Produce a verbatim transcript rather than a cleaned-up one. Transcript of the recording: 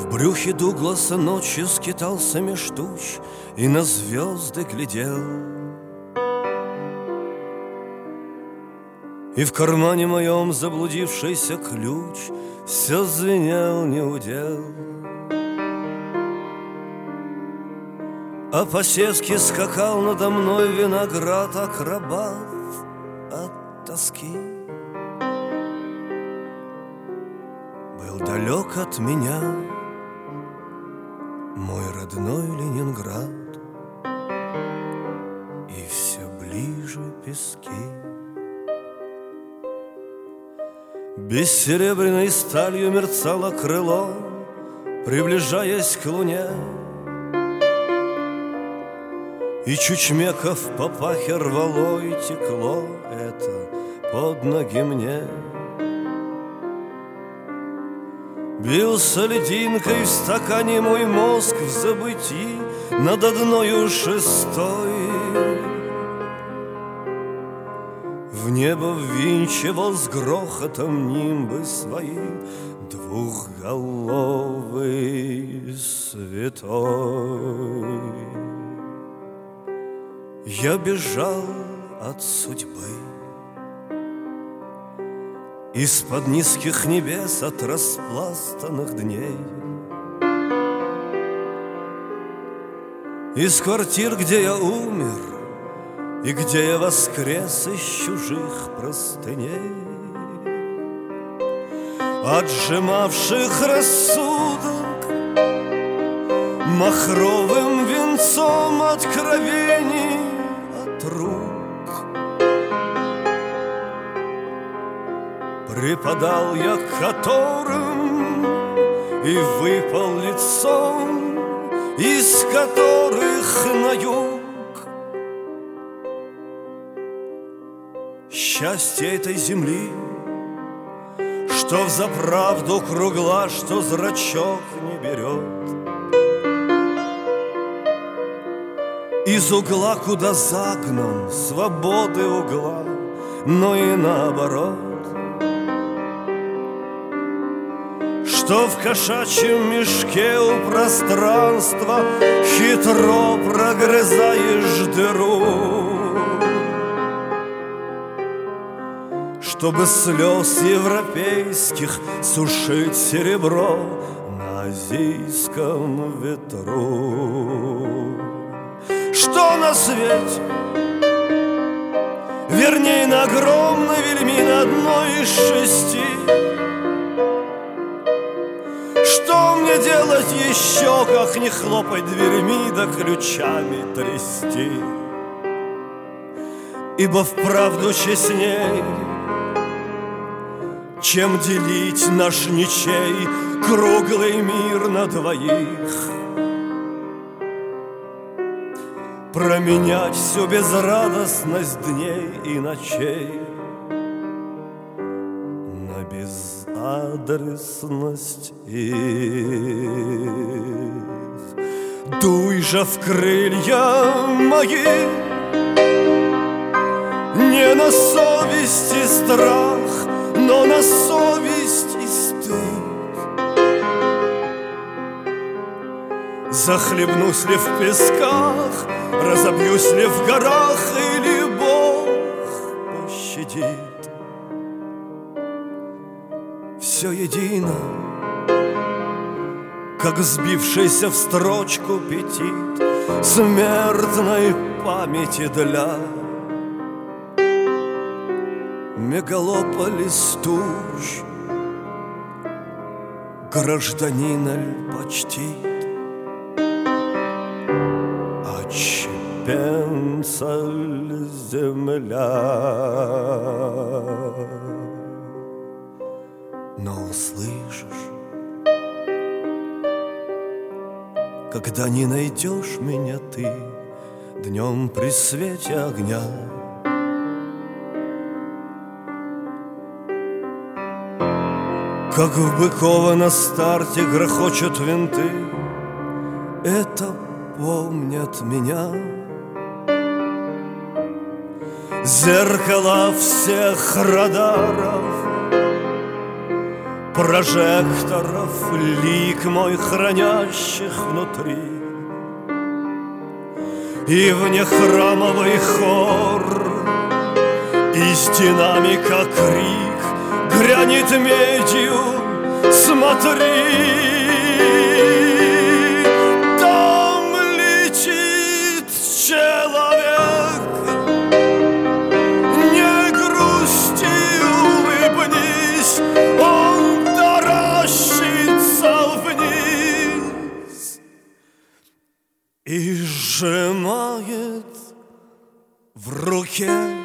В брюхе Дугласа ночью скитался меж туч и на звезды глядел. И в кармане моем заблудившийся ключ все звенел неудел. А по-сельски скакал надо мной виноград-акробат от тоски. Был далек от меня мой родной Ленинград, и все ближе пески. Бессеребряной сталью мерцало крыло, приближаясь к луне. И чучмеков в папахе рвало и текло это под ноги мне. Бился льдинкой в стакане мой мозг в забытии над одною шестой. В небо ввинчивал с грохотом нимбы свои двухголовый святой. Я бежал от судьбы, из-под низких небес, от распластанных дней, из квартир, где я умер и где я воскрес из чужих простыней, отжимавших рассудок махровым венцом откровений от рук. Припадал я к которым и выпал лицом, из которых на юг. Счастье этой земли, что взаправду кругла, что зрачок не берет, из угла, куда загнан свободы угла, но и наоборот, что в кошачьем мешке у пространства хитро прогрызаешь дыру, чтобы слез европейских сушить серебро на азийском ветру. Что на свете, вернее на огромной вельми, на одной из шести, что мне делать еще, как не хлопать дверьми да ключами трясти? Ибо вправду честней, чем делить наш ничей круглый мир на двоих, променять всю безрадостность дней и ночей на безадресность их. Дуй же в крылья мои, не на совести страх, но на совесть и стыд. Захлебнусь ли в песках, разобьюсь ли в горах, или Бог пощадит? Все едино, как сбившийся в строчку петит смертной памяти для мегалополис туч. Гражданина ль почтит, отщепенца ль земля? Но услышишь, когда не найдешь меня ты днем при свете огня, как в Быково на старте грохочут винты, это помнят меня. Зеркала всех радаров прожекторов лик мой хранящих внутри. И внехрамовый хор из динамика крик грянет медью, смотри, там летит человек, не грусти, улыбнись, он таращится вниз и сжимает в руке